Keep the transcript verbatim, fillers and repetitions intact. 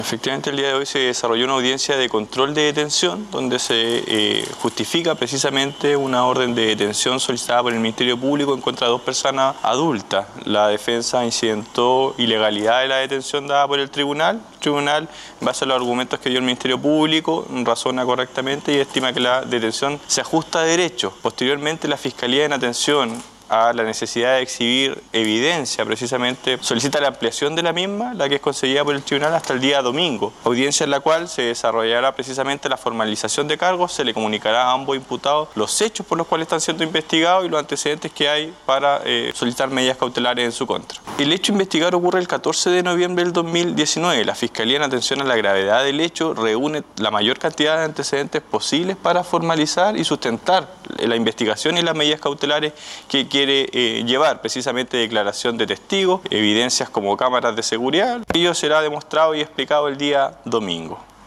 Efectivamente, el día de hoy se desarrolló una audiencia de control de detención donde se eh, justifica precisamente una orden de detención solicitada por el Ministerio Público en contra de dos personas adultas. La defensa incidentó ilegalidad de la detención dada por el tribunal. El tribunal, en base a los argumentos que dio el Ministerio Público, razona correctamente y estima que la detención se ajusta a derecho. Posteriormente, la Fiscalía, en atención a la necesidad de exhibir evidencia, precisamente solicita la ampliación de la misma, la que es concedida por el tribunal hasta el día domingo, audiencia en la cual se desarrollará precisamente la formalización de cargos, se le comunicará a ambos imputados los hechos por los cuales están siendo investigados y los antecedentes que hay para eh, solicitar medidas cautelares en su contra. El hecho investigar ocurre el catorce de noviembre del dos mil diecinueve. La Fiscalía, en atención a la gravedad del hecho, reúne la mayor cantidad de antecedentes posibles para formalizar y sustentar la investigación y las medidas cautelares que quiere eh, llevar, precisamente declaración de testigos, evidencias como cámaras de seguridad. Ello será demostrado y explicado el día domingo.